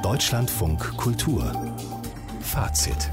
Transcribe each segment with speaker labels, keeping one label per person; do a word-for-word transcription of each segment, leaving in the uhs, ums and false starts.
Speaker 1: Deutschlandfunk Kultur Fazit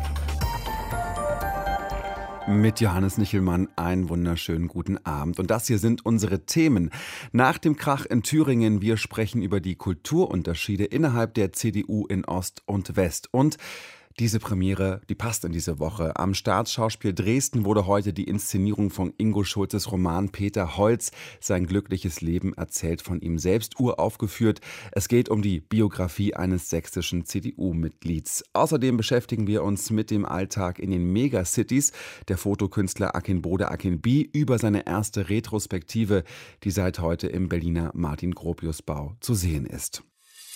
Speaker 2: mit Johannes Nichelmann einen wunderschönen guten Abend. Und das hier sind unsere Themen. Nach dem Krach in Thüringen, wir sprechen über die Kulturunterschiede innerhalb der C D U in Ost und West. Und diese Premiere, die passt in diese Woche. Am Staatsschauspiel Dresden wurde heute die Inszenierung von Ingo Schulzes Roman Peter Holz, sein glückliches Leben, erzählt von ihm selbst, uraufgeführt. Es geht um die Biografie eines sächsischen C D U-Mitglieds. Außerdem beschäftigen wir uns mit dem Alltag in den Megacities. Der Fotokünstler Akinbode Akinbi über seine erste Retrospektive, die seit heute im Berliner Martin-Gropius-Bau zu sehen ist.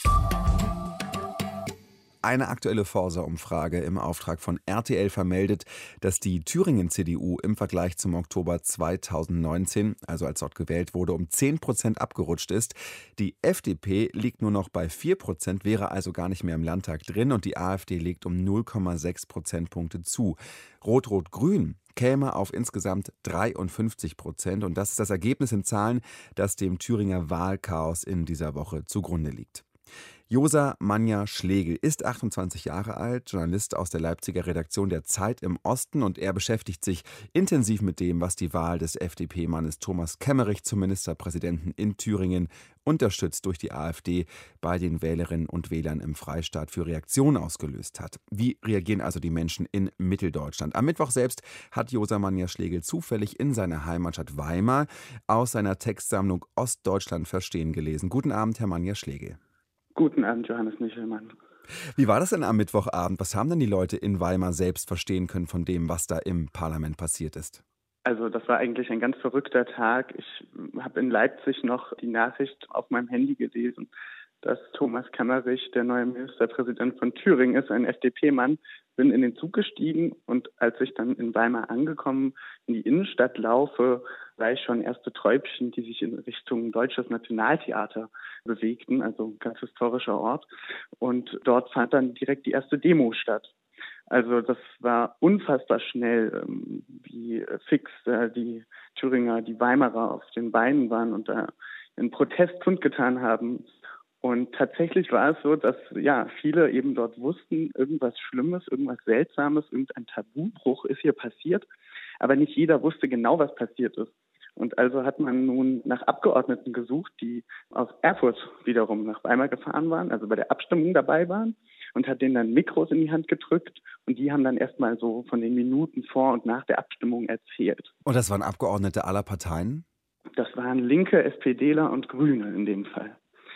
Speaker 2: Eine aktuelle Forsa-Umfrage im Auftrag von R T L vermeldet, dass die Thüringen-C D U im Vergleich zum Oktober zweitausendneunzehn, also als dort gewählt wurde, um zehn Prozent abgerutscht ist. Die F D P liegt nur noch bei vier Prozent, wäre also gar nicht mehr im Landtag drin, und die AfD legt um null Komma sechs Prozentpunkte zu. Rot-Rot-Grün käme auf insgesamt dreiundfünfzig Prozent, und das ist das Ergebnis in Zahlen, das dem Thüringer Wahlchaos in dieser Woche zugrunde liegt. Josa Manja-Schlegel ist achtundzwanzig Jahre alt, Journalist aus der Leipziger Redaktion der Zeit im Osten, und er beschäftigt sich intensiv mit dem, was die Wahl des F D P-Mannes Thomas Kemmerich zum Ministerpräsidenten in Thüringen, unterstützt durch die AfD, bei den Wählerinnen und Wählern im Freistaat für Reaktionen ausgelöst hat. Wie reagieren also die Menschen in Mitteldeutschland? Am Mittwoch selbst hat Josa Manja-Schlegel zufällig in seiner Heimatstadt Weimar aus seiner Textsammlung Ostdeutschland verstehen gelesen. Guten Abend, Herr Manja-Schlegel.
Speaker 3: Guten Abend, Johannes Nichelmann.
Speaker 2: Wie war das denn am Mittwochabend? Was haben denn die Leute in Weimar selbst verstehen können von dem, was da im Parlament passiert ist?
Speaker 3: Also das war eigentlich ein ganz verrückter Tag. Ich habe in Leipzig noch die Nachricht auf meinem Handy gelesen, dass Thomas Kemmerich der neue Ministerpräsident von Thüringen ist, ein F D P-Mann. Bin in den Zug gestiegen, und als ich dann in Weimar angekommen in die Innenstadt laufe, sah ich schon erste Träubchen, die sich in Richtung Deutsches Nationaltheater bewegten, also ein ganz historischer Ort. Und dort fand dann direkt die erste Demo statt. Also das war unfassbar schnell, wie fix die Thüringer, die Weimarer auf den Beinen waren und da einen Protest kundgetan haben. Und tatsächlich war es so, dass ja viele eben dort wussten, irgendwas Schlimmes, irgendwas Seltsames, irgendein Tabubruch ist hier passiert, aber nicht jeder wusste genau, was passiert ist. Und also hat man nun nach Abgeordneten gesucht, die aus Erfurt wiederum nach Weimar gefahren waren, also bei der Abstimmung dabei waren, und hat denen dann Mikros in die Hand gedrückt, und die haben dann erstmal so von den Minuten vor und nach der Abstimmung erzählt.
Speaker 2: Und das waren Abgeordnete aller Parteien?
Speaker 3: Das waren Linke, SPDler und Grüne in dem Fall.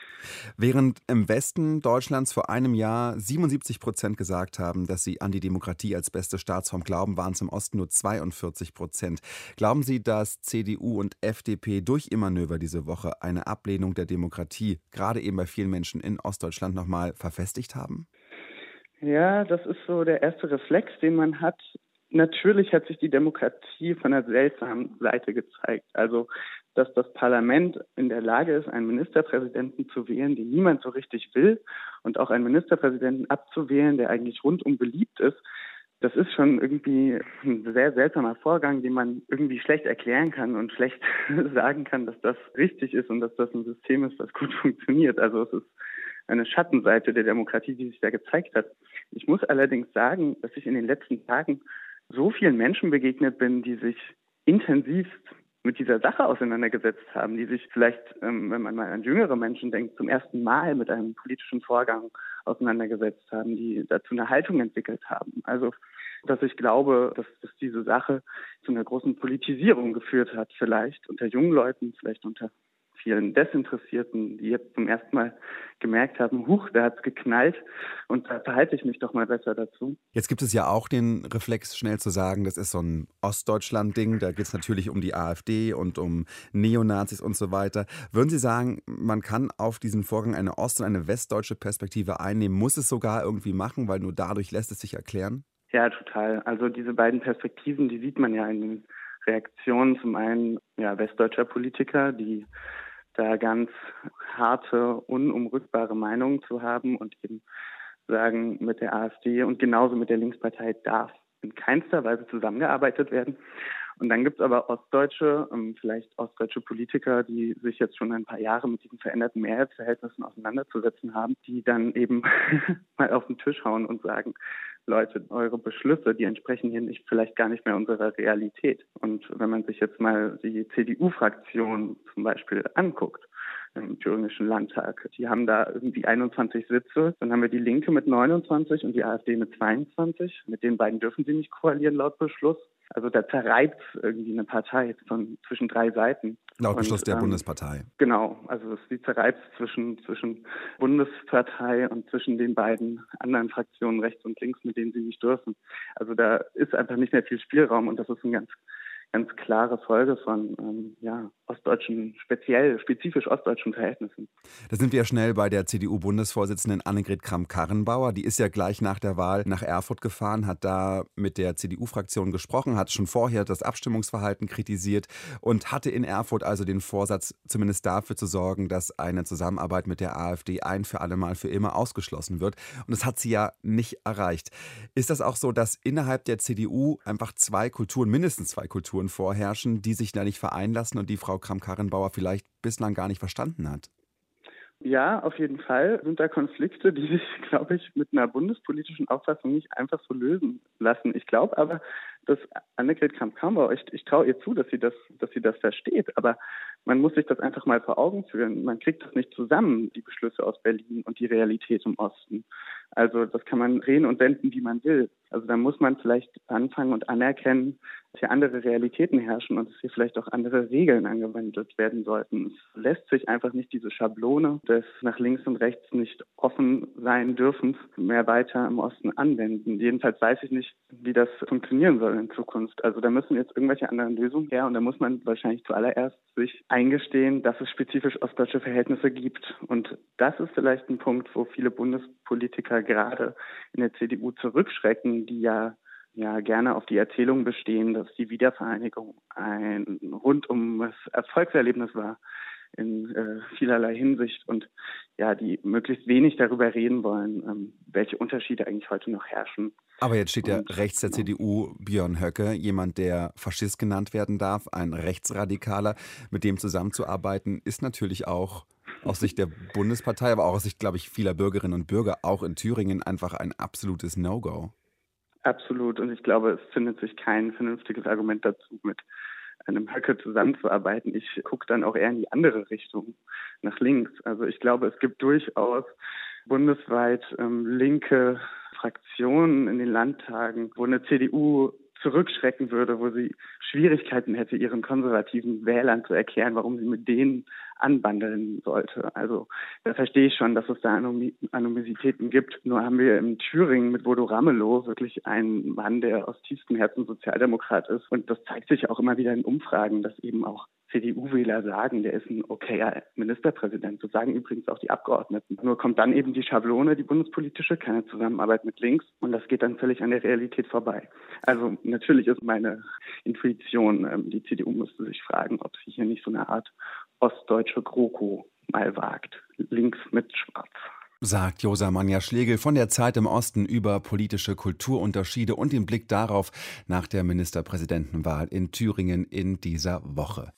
Speaker 2: Während im Westen Deutschlands vor einem Jahr siebenundsiebzig Prozent gesagt haben, dass sie an die Demokratie als beste Staatsform glauben, waren es im Osten nur zweiundvierzig Prozent. Glauben Sie, dass C D U und F D P durch Ihr Manöver diese Woche eine Ablehnung der Demokratie, gerade eben bei vielen Menschen in Ostdeutschland, nochmal verfestigt haben?
Speaker 3: Ja, das ist so der erste Reflex, den man hat. Natürlich hat sich die Demokratie von einer seltsamen Seite gezeigt. Also, dass das Parlament in der Lage ist, einen Ministerpräsidenten zu wählen, den niemand so richtig will, und auch einen Ministerpräsidenten abzuwählen, der eigentlich rundum beliebt ist. Das ist schon irgendwie ein sehr seltsamer Vorgang, den man irgendwie schlecht erklären kann und schlecht sagen kann, dass das richtig ist und dass das ein System ist, das gut funktioniert. Also es ist eine Schattenseite der Demokratie, die sich da gezeigt hat. Ich muss allerdings sagen, dass ich in den letzten Tagen so vielen Menschen begegnet bin, die sich intensivst mit dieser Sache auseinandergesetzt haben, die sich vielleicht, ähm, wenn man mal an jüngere Menschen denkt, zum ersten Mal mit einem politischen Vorgang auseinandergesetzt haben, die dazu eine Haltung entwickelt haben. Also, dass ich glaube, dass, dass diese Sache zu einer großen Politisierung geführt hat, vielleicht unter jungen Leuten, vielleicht unter vielen Desinteressierten, die jetzt zum ersten Mal gemerkt haben, huch, da hat's geknallt, und da verhalte ich mich doch mal besser dazu.
Speaker 2: Jetzt gibt es ja auch den Reflex, schnell zu sagen, das ist so ein Ostdeutschland-Ding, da geht es natürlich um die AfD und um Neonazis und so weiter. Würden Sie sagen, man kann auf diesen Vorgang eine ost- und eine westdeutsche Perspektive einnehmen, muss es sogar irgendwie machen, weil nur dadurch lässt es sich erklären?
Speaker 3: Ja, total. Also diese beiden Perspektiven, die sieht man ja in den Reaktionen, zum einen ja, westdeutscher Politiker, die da ganz harte, unumrückbare Meinungen zu haben und eben sagen, mit der AfD und genauso mit der Linkspartei darf in keinster Weise zusammengearbeitet werden. Und dann gibt es aber Ostdeutsche, ähm, vielleicht ostdeutsche Politiker, die sich jetzt schon ein paar Jahre mit diesen veränderten Mehrheitsverhältnissen auseinanderzusetzen haben, die dann eben mal auf den Tisch hauen und sagen, Leute, eure Beschlüsse, die entsprechen hier nicht, vielleicht gar nicht mehr unserer Realität. Und wenn man sich jetzt mal die C D U-Fraktion zum Beispiel anguckt, im Thüringischen Landtag. Die haben da irgendwie einundzwanzig Sitze. Dann haben wir die Linke mit neunundzwanzig und die AfD mit zweiundzwanzig. Mit den beiden dürfen sie nicht koalieren laut Beschluss. Also da zerreibt irgendwie eine Partei von zwischen drei Seiten.
Speaker 2: Laut Beschluss
Speaker 3: und,
Speaker 2: der
Speaker 3: ähm,
Speaker 2: Bundespartei.
Speaker 3: Genau, also sie zerreibt zwischen, zwischen Bundespartei und zwischen den beiden anderen Fraktionen rechts und links, mit denen sie nicht dürfen. Also da ist einfach nicht mehr viel Spielraum und das ist ein ganz ganz klare Folge von ähm, ja, ostdeutschen, speziell, spezifisch ostdeutschen Verhältnissen.
Speaker 2: Da sind wir ja schnell bei der C D U-Bundesvorsitzenden Annegret Kramp-Karrenbauer. Die ist ja gleich nach der Wahl nach Erfurt gefahren, hat da mit der C D U-Fraktion gesprochen, hat schon vorher das Abstimmungsverhalten kritisiert und hatte in Erfurt also den Vorsatz, zumindest dafür zu sorgen, dass eine Zusammenarbeit mit der AfD ein für alle Mal für immer ausgeschlossen wird. Und das hat sie ja nicht erreicht. Ist das auch so, dass innerhalb der C D U einfach zwei Kulturen, mindestens zwei Kulturen vorherrschen, die sich da nicht vereinen lassen und die Frau Kramp-Karrenbauer vielleicht bislang gar nicht verstanden hat?
Speaker 3: Ja, auf jeden Fall sind da Konflikte, die sich, glaube ich, mit einer bundespolitischen Auffassung nicht einfach so lösen lassen. Ich glaube aber, dass Annegret Kramp-Karrenbauer, ich, ich traue ihr zu, dass sie das, dass sie das versteht, aber man muss sich das einfach mal vor Augen führen. Man kriegt das nicht zusammen, die Beschlüsse aus Berlin und die Realität im Osten. Also das kann man drehen und wenden, wie man will. Also da muss man vielleicht anfangen und anerkennen, dass hier andere Realitäten herrschen und dass hier vielleicht auch andere Regeln angewendet werden sollten. Es lässt sich einfach nicht diese Schablone des nach links und rechts nicht offen sein dürfen mehr weiter im Osten anwenden. Jedenfalls weiß ich nicht, wie das funktionieren soll in Zukunft. Also da müssen jetzt irgendwelche anderen Lösungen her und da muss man wahrscheinlich zuallererst sich eingestehen, dass es spezifisch ostdeutsche Verhältnisse gibt. Und das ist vielleicht ein Punkt, wo viele Bundespolitiker gerade in der C D U zurückschrecken, die ja ja gerne auf die Erzählung bestehen, dass die Wiedervereinigung ein rundumes Erfolgserlebnis war in äh, vielerlei Hinsicht und ja, die möglichst wenig darüber reden wollen, ähm, welche Unterschiede eigentlich heute noch herrschen.
Speaker 2: Aber jetzt steht ja
Speaker 3: und,
Speaker 2: rechts der C D U Björn Höcke, jemand, der Faschist genannt werden darf, ein Rechtsradikaler. Mit dem zusammenzuarbeiten ist natürlich auch aus Sicht der Bundespartei, aber auch aus Sicht, glaube ich, vieler Bürgerinnen und Bürger, auch in Thüringen, einfach ein absolutes No-Go.
Speaker 3: Absolut. Und ich glaube, es findet sich kein vernünftiges Argument dazu, mit einem Höcke zusammenzuarbeiten. Ich gucke dann auch eher in die andere Richtung, nach links. Also ich glaube, es gibt durchaus bundesweit ähm, linke Fraktionen in den Landtagen, wo eine C D U zurückschrecken würde, wo sie Schwierigkeiten hätte, ihren konservativen Wählern zu erklären, warum sie mit denen anbandeln sollte. Also da verstehe ich schon, dass es da Anom- Animositäten gibt. Nur haben wir in Thüringen mit Bodo Ramelow wirklich einen Mann, der aus tiefstem Herzen Sozialdemokrat ist. Und das zeigt sich auch immer wieder in Umfragen, dass eben auch C D U-Wähler sagen, der ist ein okayer Ministerpräsident. Das sagen übrigens auch die Abgeordneten. Nur kommt dann eben die Schablone, die bundespolitische, keine Zusammenarbeit mit links. Und das geht dann völlig an der Realität vorbei. Also natürlich ist meine Intuition, die C D U müsste sich fragen, ob sie hier nicht so eine Art ostdeutsche GroKo mal wagt. Links mit Schwarz.
Speaker 2: Sagt Josa Manja-Schlegel von der Zeit im Osten über politische Kulturunterschiede und den Blick darauf nach der Ministerpräsidentenwahl in Thüringen in dieser Woche.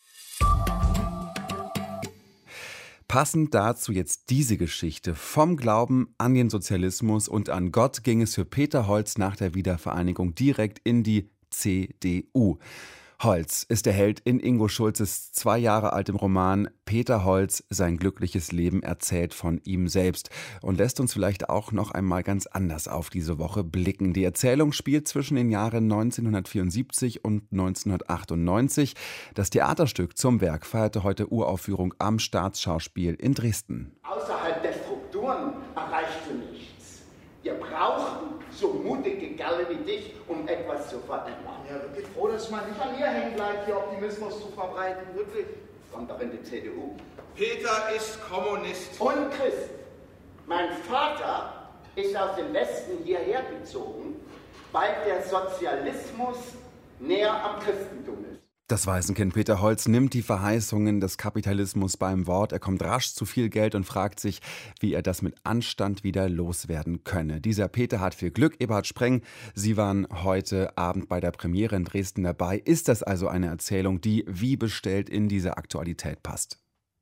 Speaker 2: Passend dazu jetzt diese Geschichte. Vom Glauben an den Sozialismus und an Gott ging es für Peter Holz nach der Wiedervereinigung direkt in die C D U. Holz ist der Held in Ingo Schulzes zwei Jahre altem Roman Peter Holz, sein glückliches Leben erzählt von ihm selbst und lässt uns vielleicht auch noch einmal ganz anders auf diese Woche blicken. Die Erzählung spielt zwischen den Jahren neunzehnhundertvierundsiebzig und neunzehnhundertachtundneunzig. Das Theaterstück zum Werk feierte heute Uraufführung am Staatsschauspiel in Dresden.
Speaker 4: Außerhalb der Strukturen erreichst du nichts. Wir brauchen so mutige Kerle wie dich, um etwas zu verändern.
Speaker 5: Ja, wirklich froh, dass man nicht an ihr hängen bleibt, hier Optimismus zu verbreiten. Wirklich.
Speaker 4: Kommt doch in die C D U.
Speaker 5: Peter ist Kommunist.
Speaker 4: Und Christ. Mein Vater ist aus dem Westen hierher gezogen, weil der Sozialismus näher am Christentum ist.
Speaker 2: Das Waisenkind Peter Holz nimmt die Verheißungen des Kapitalismus beim Wort. Er kommt rasch zu viel Geld und fragt sich, wie er das mit Anstand wieder loswerden könne. Dieser Peter hat viel Glück. Eberhard Spreng, Sie waren heute Abend bei der Premiere in Dresden dabei. Ist das also eine Erzählung, die wie bestellt in diese Aktualität passt?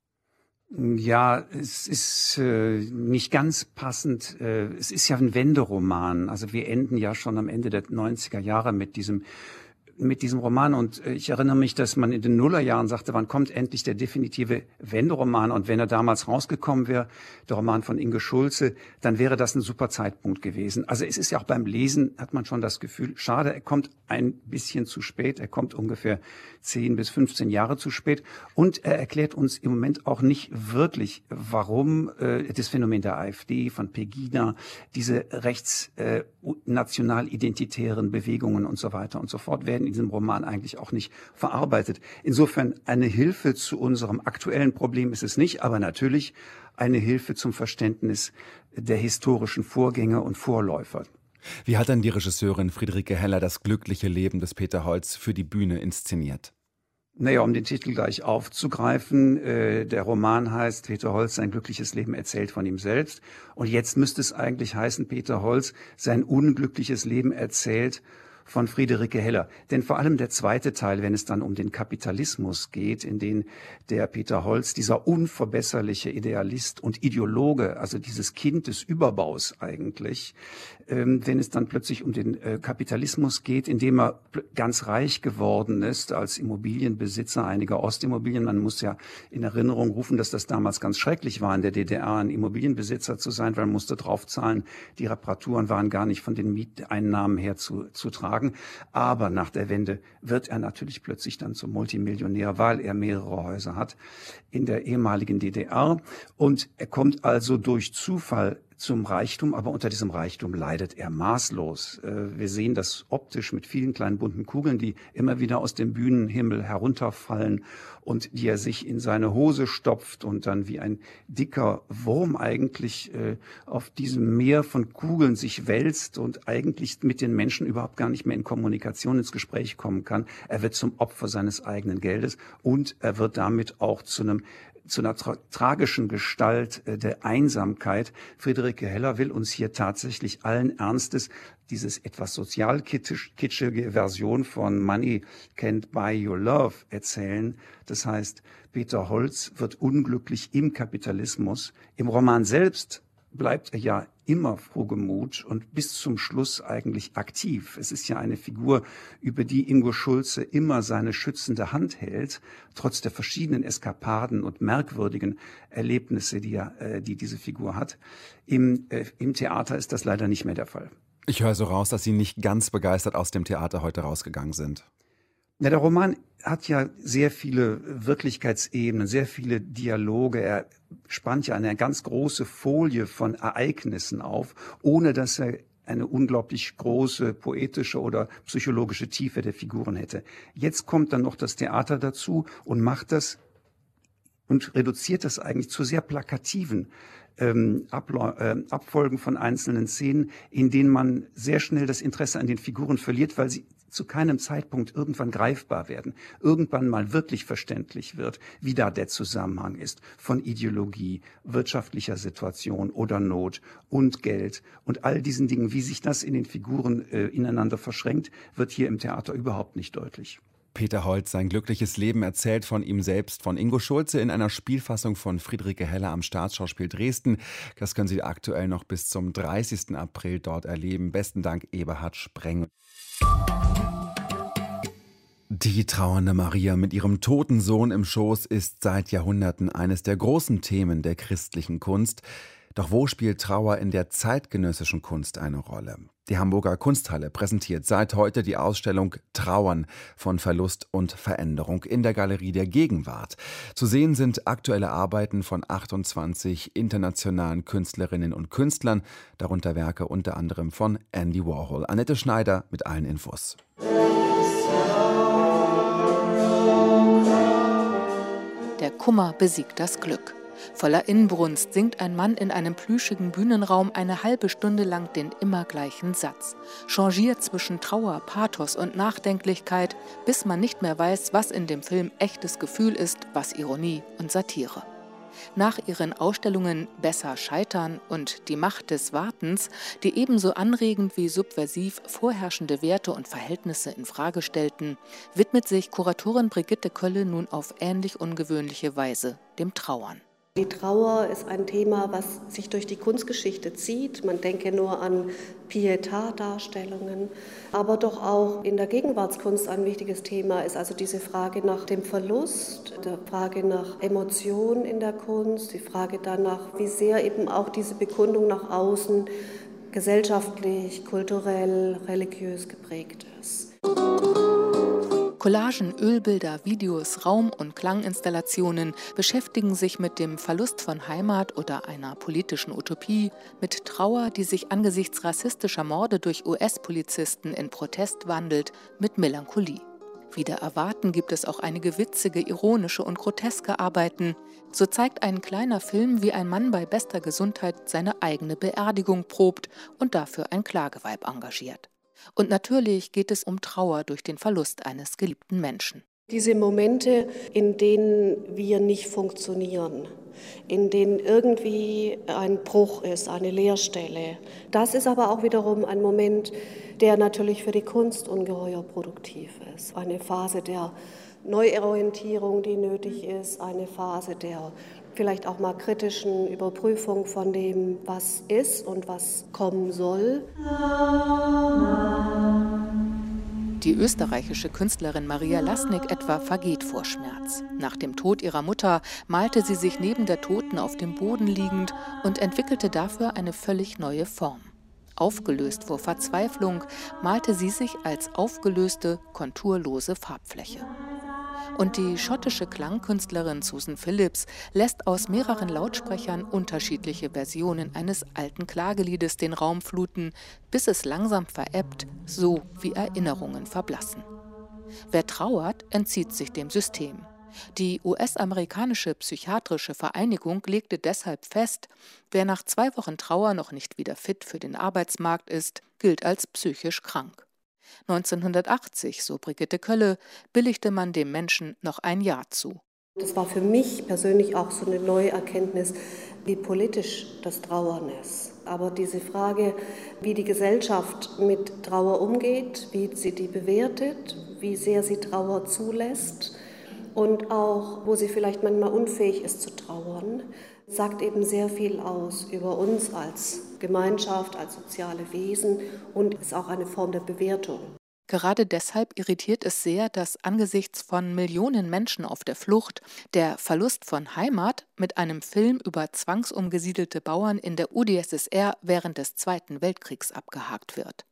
Speaker 6: Ja, es ist äh, nicht ganz passend. Äh, es ist ja ein Wenderoman. Also wir enden ja schon am Ende der neunziger Jahre mit diesem mit diesem Roman. Und ich erinnere mich, dass man in den Nullerjahren sagte, wann kommt endlich der definitive Wenderoman? Und wenn er damals rausgekommen wäre, der Roman von Ingo Schulze, dann wäre das ein super Zeitpunkt gewesen. Also es ist ja auch beim Lesen, hat man schon das Gefühl, schade, er kommt ein bisschen zu spät. Er kommt ungefähr zehn bis fünfzehn Jahre zu spät. Und er erklärt uns im Moment auch nicht wirklich, warum äh, das Phänomen der AfD, von Pegida, diese rechtsnational-identitären äh, Bewegungen und so weiter und so fort werden in diesem Roman eigentlich auch nicht verarbeitet. Insofern eine Hilfe zu unserem aktuellen Problem ist es nicht, aber natürlich eine Hilfe zum Verständnis der historischen Vorgänge und Vorläufer.
Speaker 2: Wie hat denn die Regisseurin Friederike Heller das glückliche Leben des Peter Holz für die Bühne inszeniert?
Speaker 6: Naja, um den Titel gleich aufzugreifen, äh, der Roman heißt Peter Holz, sein glückliches Leben erzählt von ihm selbst. Und jetzt müsste es eigentlich heißen, Peter Holz, sein unglückliches Leben erzählt von Friederike Heller. Denn vor allem der zweite Teil, wenn es dann um den Kapitalismus geht, in den der Peter Holz, dieser unverbesserliche Idealist und Ideologe, also dieses Kind des Überbaus eigentlich, ähm, wenn es dann plötzlich um den äh, Kapitalismus geht, in dem er ganz reich geworden ist als Immobilienbesitzer einiger Ostimmobilien. Man muss ja in Erinnerung rufen, dass das damals ganz schrecklich war, in der D D R ein Immobilienbesitzer zu sein, weil man musste draufzahlen. Die Reparaturen waren gar nicht von den Mieteinnahmen her zu, zu tragen. Aber nach der Wende wird er natürlich plötzlich dann zum Multimillionär, weil er mehrere Häuser hat in der ehemaligen D D R. Und er kommt also durch Zufall zum Reichtum, aber unter diesem Reichtum leidet er maßlos. Wir sehen das optisch mit vielen kleinen bunten Kugeln, die immer wieder aus dem Bühnenhimmel herunterfallen und die er sich in seine Hose stopft und dann wie ein dicker Wurm eigentlich auf diesem Meer von Kugeln sich wälzt und eigentlich mit den Menschen überhaupt gar nicht mehr in Kommunikation, ins Gespräch kommen kann. Er wird zum Opfer seines eigenen Geldes und er wird damit auch zu einem zu einer tra- tragischen Gestalt äh, der Einsamkeit. Friederike Heller will uns hier tatsächlich allen Ernstes dieses etwas sozial-kitschige Version von Money Can't Buy Your Love erzählen. Das heißt, Peter Holz wird unglücklich im Kapitalismus. Im Roman selbst bleibt er ja immer frohgemut und bis zum Schluss eigentlich aktiv. Es ist ja eine Figur, über die Ingo Schulze immer seine schützende Hand hält, trotz der verschiedenen Eskapaden und merkwürdigen Erlebnisse, die, er, äh, die diese Figur hat. Im, äh, Im Theater ist das leider nicht mehr der Fall.
Speaker 2: Ich höre so raus, dass Sie nicht ganz begeistert aus dem Theater heute rausgegangen sind.
Speaker 6: Ja, der Roman hat ja sehr viele Wirklichkeitsebenen, sehr viele Dialoge. Er spannt ja eine ganz große Folie von Ereignissen auf, ohne dass er eine unglaublich große poetische oder psychologische Tiefe der Figuren hätte. Jetzt kommt dann noch das Theater dazu und macht das und reduziert das eigentlich zu sehr plakativen ähm, Abla- äh, Abfolgen von einzelnen Szenen, in denen man sehr schnell das Interesse an den Figuren verliert, weil sie zu keinem Zeitpunkt irgendwann greifbar werden, irgendwann mal wirklich verständlich wird, wie da der Zusammenhang ist von Ideologie, wirtschaftlicher Situation oder Not und Geld und all diesen Dingen, wie sich das in den Figuren äh, ineinander verschränkt, wird hier im Theater überhaupt nicht deutlich.
Speaker 2: Peter Holz, sein glückliches Leben erzählt von ihm selbst, von Ingo Schulze in einer Spielfassung von Friederike Heller am Staatsschauspiel Dresden. Das können Sie aktuell noch bis zum dreißigsten April dort erleben. Besten Dank, Eberhard Spreng. Die trauernde Maria mit ihrem toten Sohn im Schoß ist seit Jahrhunderten eines der großen Themen der christlichen Kunst. Doch wo spielt Trauer in der zeitgenössischen Kunst eine Rolle? Die Hamburger Kunsthalle präsentiert seit heute die Ausstellung Trauern von Verlust und Veränderung in der Galerie der Gegenwart. Zu sehen sind aktuelle Arbeiten von achtundzwanzig internationalen Künstlerinnen und Künstlern, darunter Werke unter anderem von Andy Warhol. Annette Schneider mit allen Infos.
Speaker 7: Der Kummer besiegt das Glück. Voller Inbrunst singt ein Mann in einem plüschigen Bühnenraum eine halbe Stunde lang den immer gleichen Satz, changiert zwischen Trauer, Pathos und Nachdenklichkeit, bis man nicht mehr weiß, was in dem Film echtes Gefühl ist, was Ironie und Satire. Nach ihren Ausstellungen Besser scheitern und Die Macht des Wartens, die ebenso anregend wie subversiv vorherrschende Werte und Verhältnisse in Frage stellten, widmet sich Kuratorin Brigitte Kölle nun auf ähnlich ungewöhnliche Weise dem Trauern.
Speaker 8: Die Trauer ist ein Thema, was sich durch die Kunstgeschichte zieht. Man denke nur an Pietà-Darstellungen, aber doch auch in der Gegenwartskunst ein wichtiges Thema ist also diese Frage nach dem Verlust, der Frage nach Emotion in der Kunst, die Frage danach, wie sehr eben auch diese Bekundung nach außen gesellschaftlich, kulturell, religiös geprägt ist.
Speaker 7: Collagen, Ölbilder, Videos, Raum- und Klanginstallationen beschäftigen sich mit dem Verlust von Heimat oder einer politischen Utopie, mit Trauer, die sich angesichts rassistischer Morde durch U S-Polizisten in Protest wandelt, mit Melancholie. Wider Erwarten gibt es auch einige witzige, ironische und groteske Arbeiten. So zeigt ein kleiner Film, wie ein Mann bei bester Gesundheit seine eigene Beerdigung probt und dafür ein Klageweib engagiert. Und natürlich geht es um Trauer durch den Verlust eines geliebten Menschen.
Speaker 8: Diese Momente, in denen wir nicht funktionieren, in denen irgendwie ein Bruch ist, eine Leerstelle, das ist aber auch wiederum ein Moment, der natürlich für die Kunst ungeheuer produktiv ist. Eine Phase der Neuorientierung, die nötig ist, eine Phase der vielleicht auch mal kritischen Überprüfung von dem, was ist und was kommen soll.
Speaker 7: Die österreichische Künstlerin Maria Lasnik etwa vergeht vor Schmerz. Nach dem Tod ihrer Mutter malte sie sich neben der Toten auf dem Boden liegend und entwickelte dafür eine völlig neue Form. Aufgelöst vor Verzweiflung malte sie sich als aufgelöste, konturlose Farbfläche. Und die schottische Klangkünstlerin Susan Phillips lässt aus mehreren Lautsprechern unterschiedliche Versionen eines alten Klageliedes den Raum fluten, bis es langsam verebbt, so wie Erinnerungen verblassen. Wer trauert, entzieht sich dem System. Die U S-amerikanische Psychiatrische Vereinigung legte deshalb fest, wer nach zwei Wochen Trauer noch nicht wieder fit für den Arbeitsmarkt ist, gilt als psychisch krank. neunzehnhundertachtzig, so Brigitte Kölle, billigte man dem Menschen noch ein Jahr zu.
Speaker 8: Das war für mich persönlich auch so eine neue Erkenntnis, wie politisch das Trauern ist. Aber diese Frage, wie die Gesellschaft mit Trauer umgeht, wie sie die bewertet, wie sehr sie Trauer zulässt und auch, wo sie vielleicht manchmal unfähig ist zu trauern, sagt eben sehr viel aus über uns als Gemeinschaft, als soziale Wesen und ist auch eine Form der Bewertung.
Speaker 7: Gerade deshalb irritiert es sehr, dass angesichts von Millionen Menschen auf der Flucht der Verlust von Heimat mit einem Film über zwangsumgesiedelte Bauern in der U d S S R während des Zweiten Weltkriegs abgehakt wird.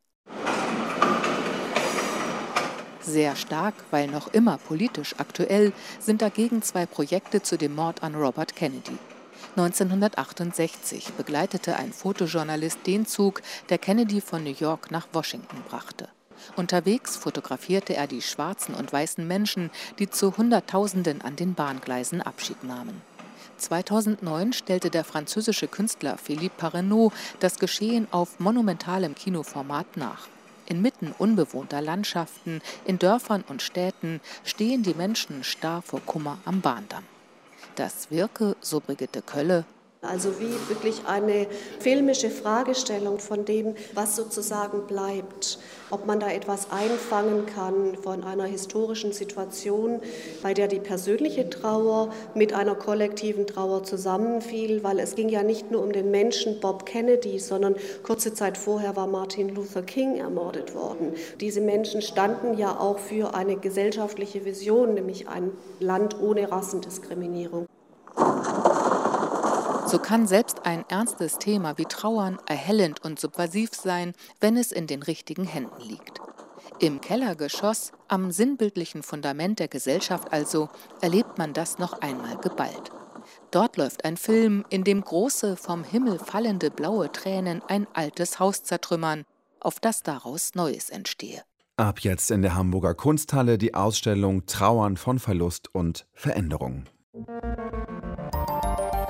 Speaker 7: Sehr stark, weil noch immer politisch aktuell, sind dagegen zwei Projekte zu dem Mord an Robert Kennedy. neunzehnhundertachtundsechzig begleitete ein Fotojournalist den Zug, der Kennedy von New York nach Washington brachte. Unterwegs fotografierte er die schwarzen und weißen Menschen, die zu Hunderttausenden an den Bahngleisen Abschied nahmen. zweitausendneun stellte der französische Künstler Philippe Parenot das Geschehen auf monumentalem Kinoformat nach. Inmitten unbewohnter Landschaften, in Dörfern und Städten stehen die Menschen starr vor Kummer am Bahndamm. Das wirke, so Brigitte Kölle,
Speaker 8: also wie wirklich eine filmische Fragestellung von dem, was sozusagen bleibt. Ob man da etwas einfangen kann von einer historischen Situation, bei der die persönliche Trauer mit einer kollektiven Trauer zusammenfiel, weil es ging ja nicht nur um den Menschen Bob Kennedy, sondern kurze Zeit vorher war Martin Luther King ermordet worden. Diese Menschen standen ja auch für eine gesellschaftliche Vision, nämlich ein Land ohne Rassendiskriminierung.
Speaker 7: So kann selbst ein ernstes Thema wie Trauern erhellend und subversiv sein, wenn es in den richtigen Händen liegt. Im Kellergeschoss, am sinnbildlichen Fundament der Gesellschaft also, erlebt man das noch einmal geballt. Dort läuft ein Film, in dem große, vom Himmel fallende blaue Tränen ein altes Haus zertrümmern, auf das daraus Neues entstehe.
Speaker 2: Ab jetzt in der Hamburger Kunsthalle die Ausstellung Trauern von Verlust und Veränderung.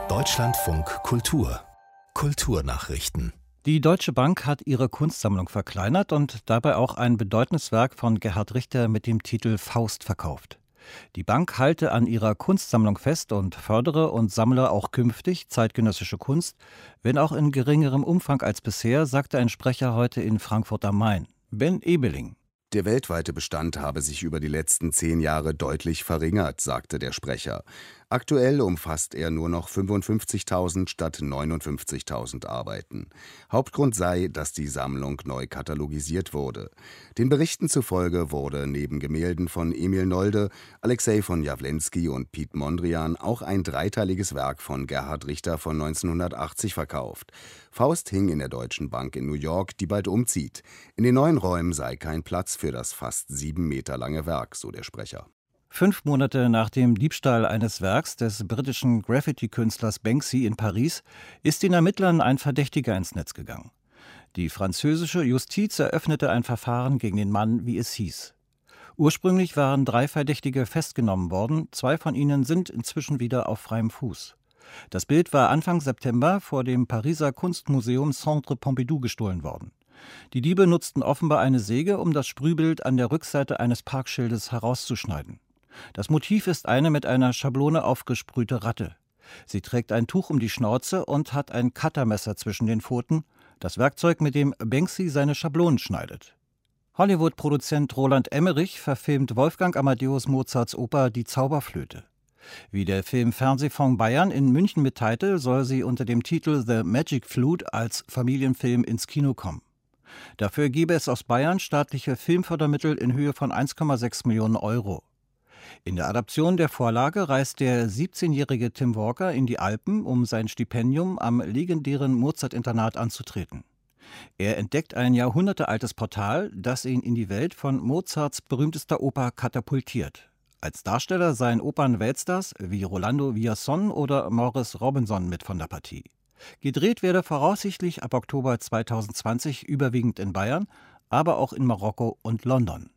Speaker 1: Deutschlandfunk Kultur. Kulturnachrichten.
Speaker 9: Die Deutsche Bank hat ihre Kunstsammlung verkleinert und dabei auch ein bedeutendes Werk von Gerhard Richter mit dem Titel Faust verkauft. Die Bank halte an ihrer Kunstsammlung fest und fördere und sammle auch künftig zeitgenössische Kunst, wenn auch in geringerem Umfang als bisher, sagte ein Sprecher heute in Frankfurt am Main. Ben Ebeling.
Speaker 10: Der weltweite Bestand habe sich über die letzten zehn Jahre deutlich verringert, sagte der Sprecher. Aktuell umfasst er nur noch fünfundfünfzigtausend statt neunundfünfzigtausend Arbeiten. Hauptgrund sei, dass die Sammlung neu katalogisiert wurde. Den Berichten zufolge wurde neben Gemälden von Emil Nolde, Alexei von Jawlensky und Piet Mondrian auch ein dreiteiliges Werk von Gerhard Richter von neunzehnhundertachtzig verkauft. Faust hing in der Deutschen Bank in New York, die bald umzieht. In den neuen Räumen sei kein Platz für das fast sieben Meter lange Werk, so der Sprecher.
Speaker 9: Fünf Monate nach dem Diebstahl eines Werks des britischen Graffiti-Künstlers Banksy in Paris ist den Ermittlern ein Verdächtiger ins Netz gegangen. Die französische Justiz eröffnete ein Verfahren gegen den Mann, wie es hieß. Ursprünglich waren drei Verdächtige festgenommen worden, zwei von ihnen sind inzwischen wieder auf freiem Fuß. Das Bild war Anfang September vor dem Pariser Kunstmuseum Centre Pompidou gestohlen worden. Die Diebe nutzten offenbar eine Säge, um das Sprühbild an der Rückseite eines Parkschildes herauszuschneiden. Das Motiv ist eine mit einer Schablone aufgesprühte Ratte. Sie trägt ein Tuch um die Schnauze und hat ein Cuttermesser zwischen den Pfoten, das Werkzeug, mit dem Banksy seine Schablonen schneidet. Hollywood-Produzent Roland Emmerich verfilmt Wolfgang Amadeus Mozarts Oper Die Zauberflöte. Wie der Film Fernsehfonds Bayern in München mitteilte, soll sie unter dem Titel The Magic Flute als Familienfilm ins Kino kommen. Dafür gebe es aus Bayern staatliche Filmfördermittel in Höhe von eins Komma sechs Millionen Euro. In der Adaption der Vorlage reist der siebzehnjährige Tim Walker in die Alpen, um sein Stipendium am legendären Mozart-Internat anzutreten. Er entdeckt ein jahrhundertealtes Portal, das ihn in die Welt von Mozarts berühmtester Oper katapultiert. Als Darsteller seien Opern-Weltstars wie Rolando Villazón oder Maurice Robinson mit von der Partie. Gedreht werde voraussichtlich ab Oktober zweitausendzwanzig überwiegend in Bayern, aber auch in Marokko und London.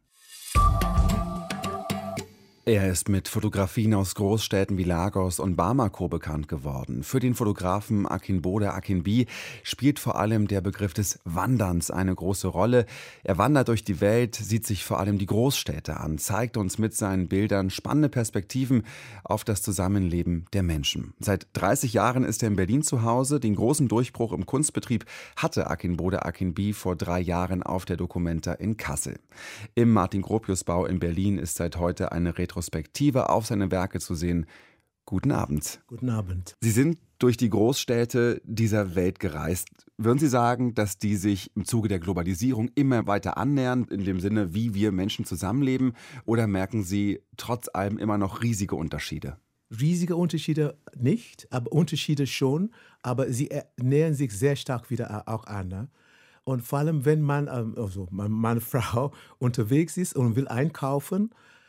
Speaker 2: Er ist mit Fotografien aus Großstädten wie Lagos und Bamako bekannt geworden. Für den Fotografen Akinbode Akinbi spielt vor allem der Begriff des Wanderns eine große Rolle. Er wandert durch die Welt, sieht sich vor allem die Großstädte an, zeigt uns mit seinen Bildern spannende Perspektiven auf das Zusammenleben der Menschen. Seit dreißig Jahren ist er in Berlin zu Hause. Den großen Durchbruch im Kunstbetrieb hatte Akinbode Akinbi vor drei Jahren auf der Documenta in Kassel. Im Martin-Gropius-Bau in Berlin ist seit heute eine Retrospektive auf seine Werke zu sehen. Guten Abend.
Speaker 11: Guten Abend.
Speaker 2: Sie sind durch die Großstädte dieser Welt gereist. Würden Sie sagen, dass die sich im Zuge der Globalisierung immer weiter annähern, in dem Sinne, wie wir Menschen zusammenleben? Oder merken Sie trotz allem immer noch riesige Unterschiede?
Speaker 11: Riesige Unterschiede nicht, aber Unterschiede schon. Aber sie nähern sich sehr stark wieder auch an. Ne? Und vor allem, wenn man, also meine Frau unterwegs ist und will einkaufen,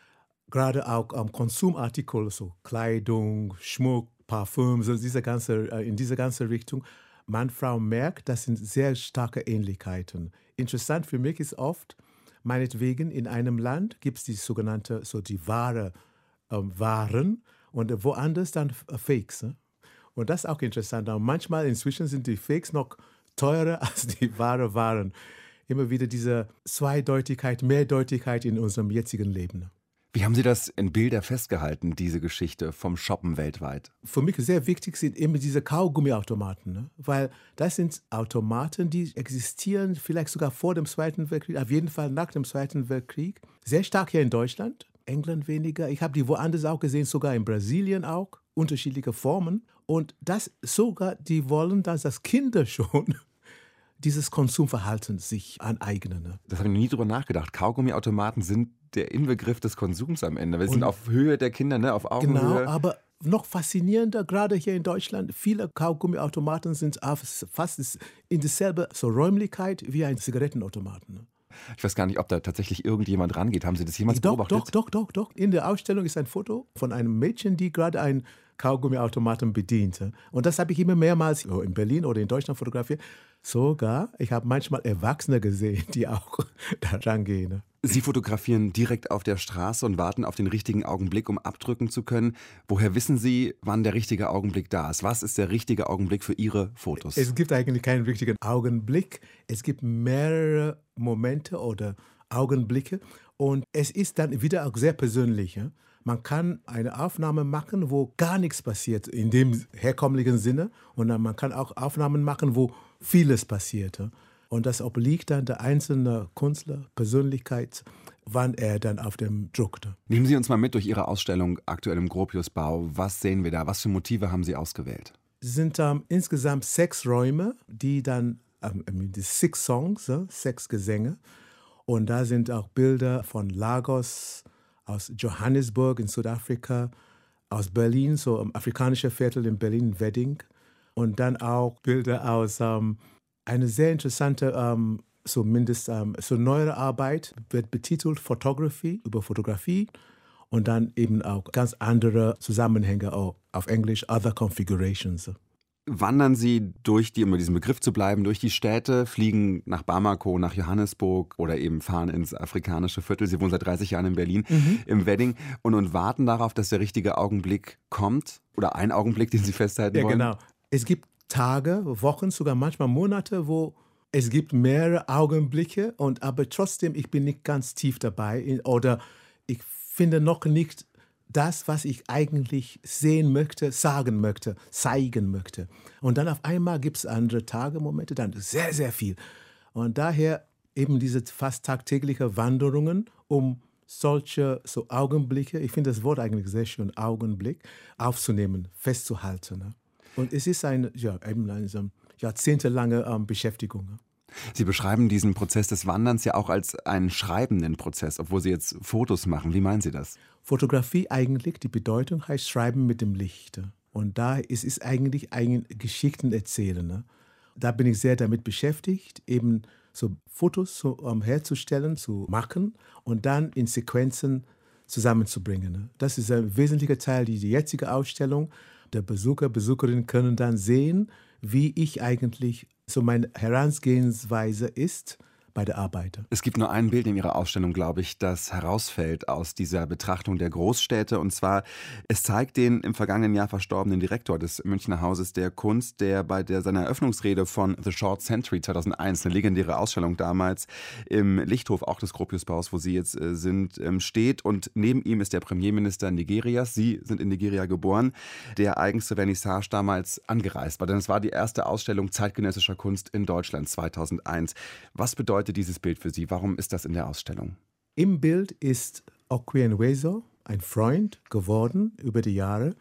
Speaker 11: gerade auch um, Konsumartikel, so Kleidung, Schmuck, Parfüm, so diese ganze, uh, in diese ganze Richtung. Meine Frau merkt, das sind sehr starke Ähnlichkeiten. Interessant für mich ist oft, meinetwegen in einem Land gibt es die sogenannte, so die wahre ähm, Waren und woanders dann Fakes. Ne? Und das ist auch interessant. Und manchmal inzwischen sind die Fakes noch teurer als die wahre Waren. Immer wieder diese Zweideutigkeit, Mehrdeutigkeit in unserem jetzigen Leben. Ne?
Speaker 2: Wie haben Sie das in Bilder festgehalten, diese Geschichte vom Shoppen weltweit?
Speaker 11: Für mich sehr wichtig sind immer diese Kaugummiautomaten, ne? Weil das sind Automaten, die existieren vielleicht sogar vor dem Zweiten Weltkrieg, auf jeden Fall nach dem Zweiten Weltkrieg. Sehr stark hier in Deutschland, England weniger. Ich habe die woanders auch gesehen, sogar in Brasilien auch, unterschiedliche Formen. Und das sogar, die wollen, dass das Kinder schon dieses Konsumverhalten sich aneignen. Ne?
Speaker 2: Das habe ich noch nie drüber nachgedacht. Kaugummiautomaten sind der Inbegriff des Konsums am Ende. Wir sind auf Höhe der Kinder, ne? Auf Augenhöhe.
Speaker 11: Genau, aber noch faszinierender, gerade hier in Deutschland, viele Kaugummiautomaten sind fast in derselben so Räumlichkeit wie ein Zigarettenautomaten. Ne?
Speaker 2: Ich weiß gar nicht, ob da tatsächlich irgendjemand rangeht. Haben Sie das jemals
Speaker 11: doch,
Speaker 2: beobachtet?
Speaker 11: Doch, doch, doch, doch. In der Ausstellung ist ein Foto von einem Mädchen, die gerade einen Kaugummiautomaten bediente. Und das habe ich immer mehrmals in Berlin oder in Deutschland fotografiert. Sogar, ich habe manchmal Erwachsene gesehen, die auch da rangehen.
Speaker 2: Sie fotografieren direkt auf der Straße und warten auf den richtigen Augenblick, um abdrücken zu können. Woher wissen Sie, wann der richtige Augenblick da ist? Was ist der richtige Augenblick für Ihre Fotos?
Speaker 11: Es gibt eigentlich keinen richtigen Augenblick. Es gibt mehrere Momente oder Augenblicke und es ist dann wieder auch sehr persönlich. Ja? Man kann eine Aufnahme machen, wo gar nichts passiert in dem herkömmlichen Sinne und dann man kann auch Aufnahmen machen, wo vieles passiert. Ja? Und das obliegt dann der einzelnen Künstler, Persönlichkeit, wann er dann auf dem druckte.
Speaker 2: Nehmen Sie uns mal mit durch Ihre Ausstellung aktuell im Gropiusbau. Was sehen wir da? Was für Motive haben Sie ausgewählt?
Speaker 11: Es sind ähm, insgesamt sechs Räume, die dann, ähm, die six Songs, äh, sechs Gesänge. Und da sind auch Bilder von Lagos, aus Johannesburg in Südafrika, aus Berlin, so im afrikanischen Viertel in Berlin, Wedding. Und dann auch Bilder aus ähm, eine sehr interessante, ähm, zumindest ähm, so neuere Arbeit, wird betitelt Photography, über Fotografie und dann eben auch ganz andere Zusammenhänge, auch auf Englisch, Other Configurations.
Speaker 2: Wandern Sie durch die, um bei diesem Begriff zu bleiben, durch die Städte, fliegen nach Bamako, nach Johannesburg oder eben fahren ins afrikanische Viertel. Sie wohnen seit dreißig Jahren in Berlin, mhm. im Wedding und, und warten darauf, dass der richtige Augenblick kommt oder ein Augenblick, den Sie festhalten
Speaker 11: ja,
Speaker 2: wollen?
Speaker 11: Ja, genau. Es gibt Tage, Wochen, sogar manchmal Monate, wo es gibt mehrere Augenblicke und aber trotzdem, ich bin nicht ganz tief dabei oder ich finde noch nicht das, was ich eigentlich sehen möchte, sagen möchte, zeigen möchte. Und dann auf einmal gibt es andere Tage, Momente, dann sehr, sehr viel. Und daher eben diese fast tagtägliche Wanderungen, um solche so Augenblicke, ich finde das Wort eigentlich sehr schön, Augenblick, aufzunehmen, festzuhalten. Ne? Und es ist eine, ja, eben eine so jahrzehntelange ähm, Beschäftigung. Ne?
Speaker 2: Sie beschreiben diesen Prozess des Wanderns ja auch als einen schreibenden Prozess, obwohl Sie jetzt Fotos machen. Wie meinen Sie das?
Speaker 11: Fotografie eigentlich, die Bedeutung heißt Schreiben mit dem Licht. Und da ist es eigentlich ein Geschichten erzählen. Ne? Da bin ich sehr damit beschäftigt, eben so Fotos so, um, herzustellen, zu machen und dann in Sequenzen zusammenzubringen. Ne? Das ist ein wesentlicher Teil dieser jetzigen Ausstellung. Der Besucher, Besucherinnen können dann sehen, wie ich eigentlich, so meine Herangehensweise ist bei der Arbeit.
Speaker 2: Es gibt nur ein Bild in Ihrer Ausstellung, glaube ich, das herausfällt aus dieser Betrachtung der Großstädte. Und zwar, es zeigt den im vergangenen Jahr verstorbenen Direktor des Münchner Hauses der Kunst, der bei der, seiner Eröffnungsrede von The Short Century zweitausendeins, eine legendäre Ausstellung damals, im Lichthof auch des Gropiusbaus, wo Sie jetzt äh, sind, ähm, steht. Und neben ihm ist der Premierminister Nigerias. Sie sind in Nigeria geboren, der eigens zur Vernissage damals angereist war. Denn es war die erste Ausstellung zeitgenössischer Kunst in Deutschland zweitausendeins. Was bedeutet dieses Bild für Sie? Warum ist das in der Ausstellung?
Speaker 11: Im Bild ist Okwe Nweso ein Freund geworden über die Jahre.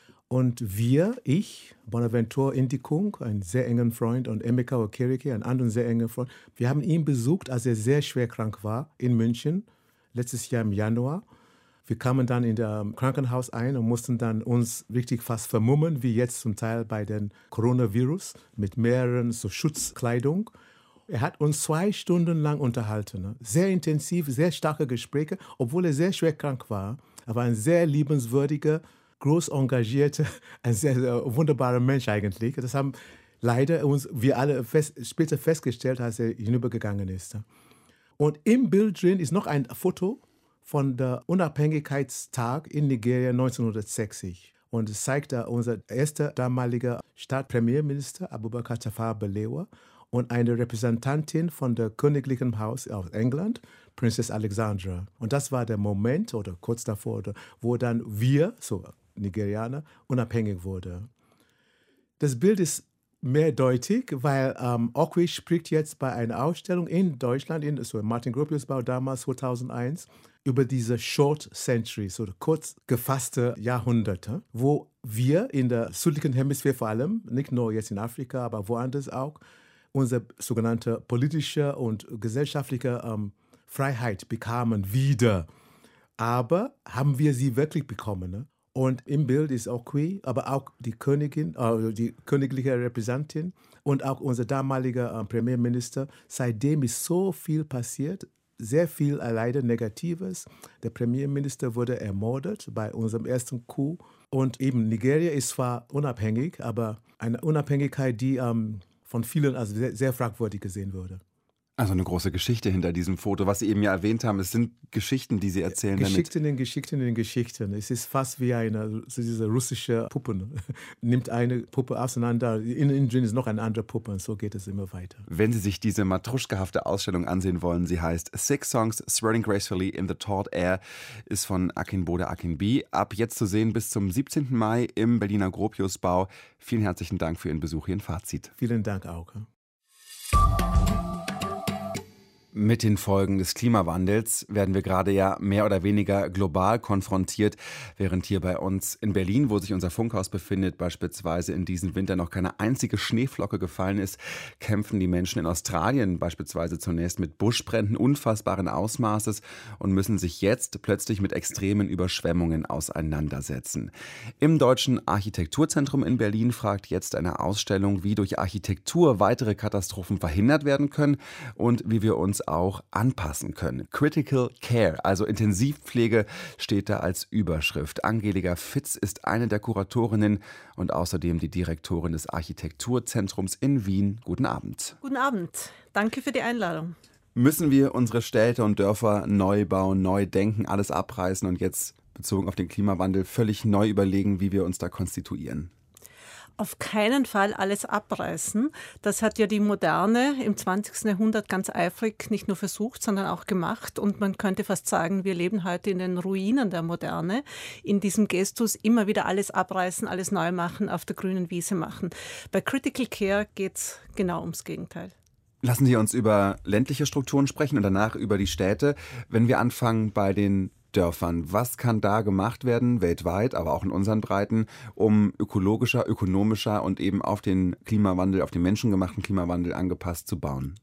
Speaker 11: Und wir, ich, Bonaventure Indikung, ein sehr enger Freund, und Emeka Okereke, ein anderer sehr enger Freund, wir haben ihn besucht, als er sehr schwer krank war in München, letztes Jahr im Januar. Wir kamen dann in das Krankenhaus ein und mussten dann uns richtig fast vermummen, wie jetzt zum Teil bei dem Coronavirus, mit mehreren so Schutzkleidung. Er hat uns zwei Stunden lang unterhalten. Ne? Sehr intensiv, sehr starke Gespräche, obwohl er sehr schwer krank war. Er war ein sehr liebenswürdiger, groß engagierter, ein sehr, sehr wunderbarer Mensch eigentlich. Das haben leider uns, wir alle fest, später festgestellt, als er hinübergegangen ist. Und im Bild drin ist noch ein Foto von der Unabhängigkeitstag in Nigeria neunzehnhundertsechzig. Und es zeigt da unser erster damaliger Staatspremierminister Abubakar Tafawa Balewa und eine Repräsentantin von der königlichen Haus aus England, Princess Alexandra. Und das war der Moment, oder kurz davor, wo dann wir, so Nigerianer, unabhängig wurden. Das Bild ist mehrdeutig, weil ähm, Okwe spricht jetzt bei einer Ausstellung in Deutschland, in so im Martin Gropiusbau damals zweitausendeins, über diese Short Century, so kurz gefasste Jahrhunderte, wo wir in der südlichen Hemisphäre vor allem, nicht nur jetzt in Afrika, aber woanders auch, unsere sogenannte politische und gesellschaftliche ähm, Freiheit bekamen wieder. Aber haben wir sie wirklich bekommen? Ne? Und im Bild ist auch Okwe, aber auch die Königin, äh, die königliche Repräsentantin und auch unser damaliger äh, Premierminister. Seitdem ist so viel passiert, sehr viel äh, leider Negatives. Der Premierminister wurde ermordet bei unserem ersten Coup. Und eben Nigeria ist zwar unabhängig, aber eine Unabhängigkeit, die ähm, von vielen als sehr, sehr fragwürdig gesehen wurde.
Speaker 2: Also eine große Geschichte hinter diesem Foto. Was Sie eben ja erwähnt haben, es sind Geschichten, die Sie erzählen.
Speaker 11: Geschichten
Speaker 2: damit.
Speaker 11: in Geschichten in Geschichten. Es ist fast wie eine so diese russische Puppe. Nimmt eine Puppe auseinander, innen drin ist noch eine andere Puppe und so geht es immer weiter.
Speaker 2: Wenn Sie sich diese matruschkahafte Ausstellung ansehen wollen, sie heißt Six Songs Swirling Gracefully in the Taut Air, ist von Akinbode Akinbi. Ab jetzt zu sehen bis zum siebzehnten Mai im Berliner Gropiusbau. Vielen herzlichen Dank für Ihren Besuch hier in Fazit.
Speaker 11: Vielen Dank auch.
Speaker 2: Mit den Folgen des Klimawandels werden wir gerade ja mehr oder weniger global konfrontiert, während hier bei uns in Berlin, wo sich unser Funkhaus befindet, beispielsweise in diesem Winter noch keine einzige Schneeflocke gefallen ist, kämpfen die Menschen in Australien beispielsweise zunächst mit Buschbränden unfassbaren Ausmaßes und müssen sich jetzt plötzlich mit extremen Überschwemmungen auseinandersetzen. Im Deutschen Architekturzentrum in Berlin fragt jetzt eine Ausstellung, wie durch Architektur weitere Katastrophen verhindert werden können und wie wir uns auch anpassen können. Critical Care, also Intensivpflege, steht da als Überschrift. Angelika Fitz ist eine der Kuratorinnen und außerdem die Direktorin des Architekturzentrums in Wien. Guten Abend.
Speaker 12: Guten Abend. Danke für die Einladung.
Speaker 2: Müssen wir unsere Städte und Dörfer neu bauen, neu denken, alles abreißen und jetzt bezogen auf den Klimawandel völlig neu überlegen, wie wir uns da konstituieren?
Speaker 12: Auf keinen Fall alles abreißen. Das hat ja die Moderne im zwanzigsten Jahrhundert ganz eifrig nicht nur versucht, sondern auch gemacht. Und man könnte fast sagen, wir leben heute in den Ruinen der Moderne. In diesem Gestus immer wieder alles abreißen, alles neu machen, auf der grünen Wiese machen. Bei Critical Care geht es genau ums Gegenteil.
Speaker 2: Lassen Sie uns über ländliche Strukturen sprechen und danach über die Städte. Wenn wir anfangen bei den Dörfern. Was kann da gemacht werden, weltweit, aber auch in unseren Breiten, um ökologischer, ökonomischer und eben auf den Klimawandel, auf den menschengemachten Klimawandel angepasst zu bauen?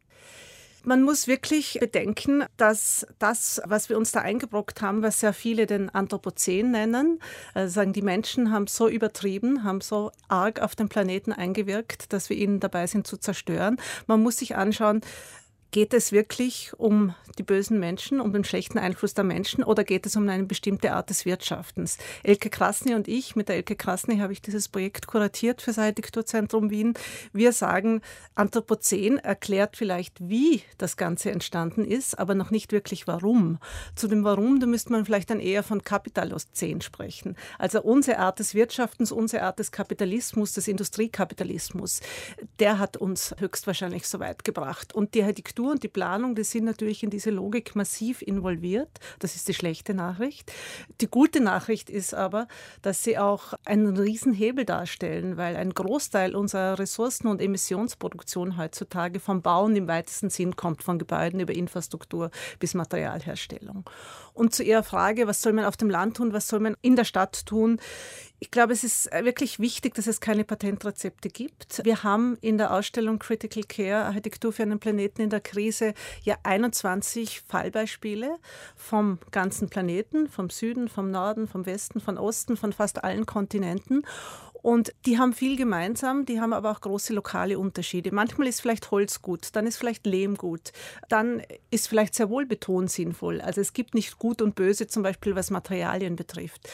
Speaker 12: Man muss wirklich bedenken, dass das, was wir uns da eingebrockt haben, was ja viele den Anthropozän nennen, also sagen, die Menschen haben so übertrieben, haben so arg auf den Planeten eingewirkt, dass wir ihn dabei sind zu zerstören. Man muss sich anschauen, geht es wirklich um die bösen Menschen, um den schlechten Einfluss der Menschen oder geht es um eine bestimmte Art des Wirtschaftens? Elke Krasny und ich, mit der Elke Krasny habe ich dieses Projekt kuratiert für das Architekturzentrum Wien. Wir sagen, Anthropozän erklärt vielleicht, wie das Ganze entstanden ist, aber noch nicht wirklich warum. Zu dem Warum, da müsste man vielleicht dann eher von Kapitalozän sprechen. Also unsere Art des Wirtschaftens, unsere Art des Kapitalismus, des Industriekapitalismus, der hat uns höchstwahrscheinlich so weit gebracht. Und die Architektur und die Planung, die sind natürlich in diese Logik massiv involviert. Das ist die schlechte Nachricht. Die gute Nachricht ist aber, dass sie auch einen Riesenhebel darstellen, weil ein Großteil unserer Ressourcen- und Emissionsproduktion heutzutage vom Bauen im weitesten Sinn kommt, von Gebäuden über Infrastruktur bis Materialherstellung. Und zu Ihrer Frage, was soll man auf dem Land tun, was soll man in der Stadt tun? Ich glaube, es ist wirklich wichtig, dass es keine Patentrezepte gibt. Wir haben in der Ausstellung Critical Care, Architektur für einen Planeten in der Krise, ja einundzwanzig Fallbeispiele vom ganzen Planeten, vom Süden, vom Norden, vom Westen, vom Osten, von fast allen Kontinenten. Und die haben viel gemeinsam, die haben aber auch große lokale Unterschiede. Manchmal ist vielleicht Holz gut, dann ist vielleicht Lehm gut, dann ist vielleicht sehr wohl Beton sinnvoll. Also es gibt nicht Gut und Böse, zum Beispiel was Materialien betrifft.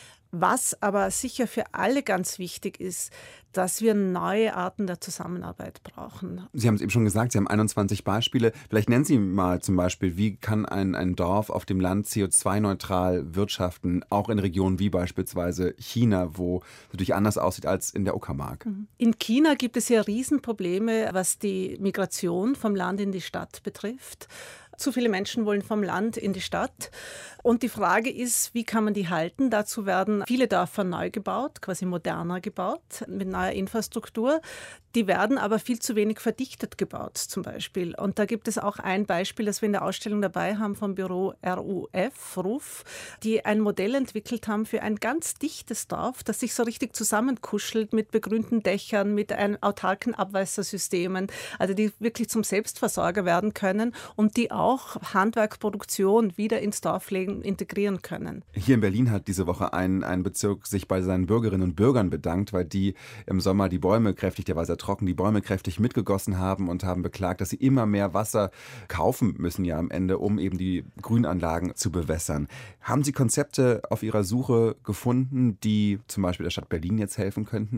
Speaker 12: Was aber sicher für alle ganz wichtig ist, dass wir neue Arten der Zusammenarbeit brauchen.
Speaker 2: Sie haben es eben schon gesagt, Sie haben einundzwanzig Beispiele. Vielleicht nennen Sie mal zum Beispiel, wie kann ein, ein Dorf auf dem Land C O zwei neutral wirtschaften, auch in Regionen wie beispielsweise China, wo es natürlich anders aussieht als in der Uckermark.
Speaker 12: In China gibt es ja Riesenprobleme, was die Migration vom Land in die Stadt betrifft. Zu viele Menschen wollen vom Land in die Stadt. Und die Frage ist, wie kann man die halten? Dazu werden viele Dörfer neu gebaut, quasi moderner gebaut, mit neuer Infrastruktur. Die werden aber viel zu wenig verdichtet gebaut, zum Beispiel. Und da gibt es auch ein Beispiel, das wir in der Ausstellung dabei haben vom Büro R U F, R U F, die ein Modell entwickelt haben für ein ganz dichtes Dorf, das sich so richtig zusammenkuschelt mit begrünten Dächern, mit einem autarken Abwassersystemen, also die wirklich zum Selbstversorger werden können und die auch Handwerkproduktion wieder ins Dorfleben integrieren können.
Speaker 2: Hier in Berlin hat diese Woche ein, ein Bezirk sich bei seinen Bürgerinnen und Bürgern bedankt, weil die im Sommer die Bäume kräftig, der war sehr trocken, die Bäume kräftig mitgegossen haben und haben beklagt, dass sie immer mehr Wasser kaufen müssen ja am Ende, um eben die Grünanlagen zu bewässern. Haben Sie Konzepte auf Ihrer Suche gefunden, die zum Beispiel der Stadt Berlin jetzt helfen könnten?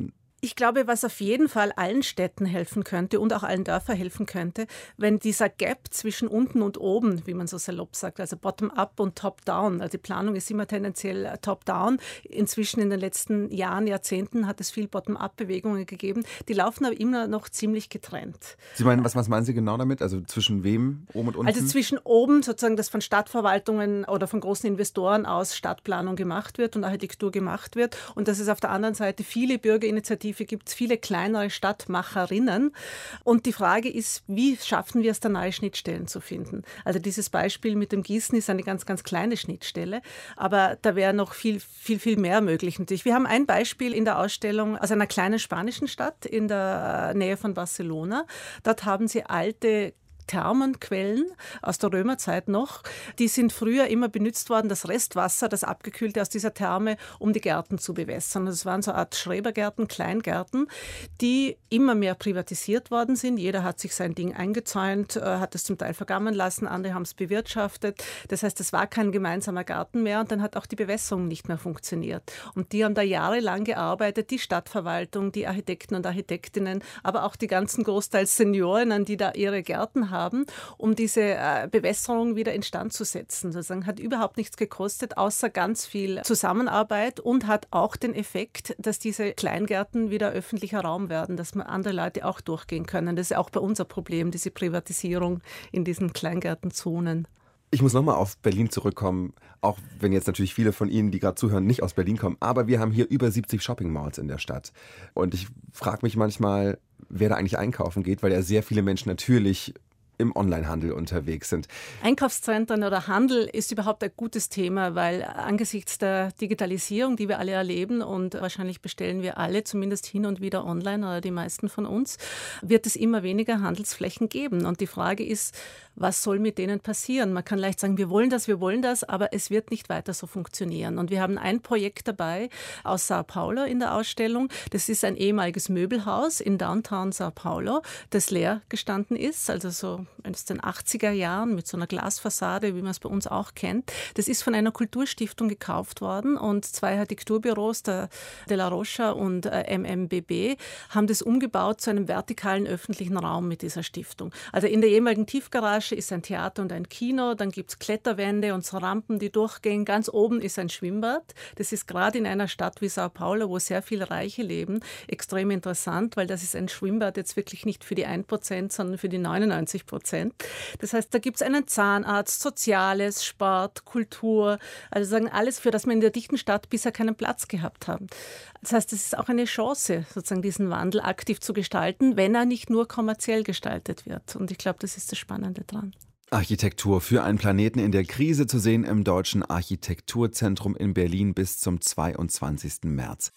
Speaker 12: Ich glaube, was auf jeden Fall allen Städten helfen könnte und auch allen Dörfern helfen könnte, wenn dieser Gap zwischen unten und oben, wie man so salopp sagt, also bottom-up und top-down, also die Planung ist immer tendenziell top-down. Inzwischen in den letzten Jahren, Jahrzehnten hat es viel Bottom-up-Bewegungen gegeben. Die laufen aber immer noch ziemlich getrennt.
Speaker 2: Sie meinen, was, was meinen Sie genau damit? Also zwischen wem, oben und unten?
Speaker 12: Also zwischen oben sozusagen, dass von Stadtverwaltungen oder von großen Investoren aus Stadtplanung gemacht wird und Architektur gemacht wird und dass es auf der anderen Seite viele Bürgerinitiativen gibt es viele kleinere Stadtmacherinnen. Und die Frage ist, wie schaffen wir es, da neue Schnittstellen zu finden? Also dieses Beispiel mit dem Gießen ist eine ganz, ganz kleine Schnittstelle, aber da wäre noch viel, viel, viel mehr möglich natürlich. Wir haben ein Beispiel in der Ausstellung aus einer kleinen spanischen Stadt in der Nähe von Barcelona. Dort haben sie alte Thermenquellen aus der Römerzeit noch. Die sind früher immer benutzt worden, das Restwasser, das abgekühlte aus dieser Therme, um die Gärten zu bewässern. Das waren so eine Art Schrebergärten, Kleingärten, die immer mehr privatisiert worden sind. Jeder hat sich sein Ding eingezäunt, hat es zum Teil vergammeln lassen, andere haben es bewirtschaftet. Das heißt, es war kein gemeinsamer Garten mehr und dann hat auch die Bewässerung nicht mehr funktioniert. Und die haben da jahrelang gearbeitet, die Stadtverwaltung, die Architekten und Architektinnen, aber auch die ganzen großteils Seniorinnen, die da ihre Gärten haben, um diese äh, Bewässerung wieder instand zu setzen. Sozusagen hat überhaupt nichts gekostet, außer ganz viel Zusammenarbeit und hat auch den Effekt, dass diese Kleingärten wieder öffentlicher Raum werden, dass man andere Leute auch durchgehen können. Das ist auch bei uns ein Problem, diese Privatisierung in diesen Kleingärtenzonen.
Speaker 2: Ich muss nochmal auf Berlin zurückkommen, auch wenn jetzt natürlich viele von Ihnen, die gerade zuhören, nicht aus Berlin kommen. Aber wir haben hier über siebzig Shopping-Malls in der Stadt. Und ich frage mich manchmal, wer da eigentlich einkaufen geht, weil ja sehr viele Menschen natürlich im Onlinehandel unterwegs sind.
Speaker 12: Einkaufszentren oder Handel ist überhaupt ein gutes Thema, weil angesichts der Digitalisierung, die wir alle erleben und wahrscheinlich bestellen wir alle zumindest hin und wieder online oder die meisten von uns, wird es immer weniger Handelsflächen geben. Und die Frage ist, was soll mit denen passieren? Man kann leicht sagen, wir wollen das, wir wollen das, aber es wird nicht weiter so funktionieren. Und wir haben ein Projekt dabei aus Sao Paulo in der Ausstellung. Das ist ein ehemaliges Möbelhaus in Downtown Sao Paulo, das leer gestanden ist, also so aus den achtziger Jahren mit so einer Glasfassade, wie man es bei uns auch kennt. Das ist von einer Kulturstiftung gekauft worden und zwei Architekturbüros, der De La Rocha und äh, M M B B, haben das umgebaut zu einem vertikalen öffentlichen Raum mit dieser Stiftung. Also in der ehemaligen Tiefgarage ist ein Theater und ein Kino, dann gibt es Kletterwände und so Rampen, die durchgehen. Ganz oben ist ein Schwimmbad. Das ist gerade in einer Stadt wie Sao Paulo, wo sehr viele Reiche leben, extrem interessant, weil das ist ein Schwimmbad jetzt wirklich nicht für die ein Prozent, sondern für die neunundneunzig Prozent. Das heißt, da gibt es einen Zahnarzt, Soziales, Sport, Kultur, also sagen alles, für das wir in der dichten Stadt bisher keinen Platz gehabt haben. Das heißt, es ist auch eine Chance, sozusagen diesen Wandel aktiv zu gestalten, wenn er nicht nur kommerziell gestaltet wird. Und ich glaube, das ist das Spannende dran.
Speaker 2: Architektur für einen Planeten in der Krise zu sehen im Deutschen Architekturzentrum in Berlin bis zum zweiundzwanzigsten März.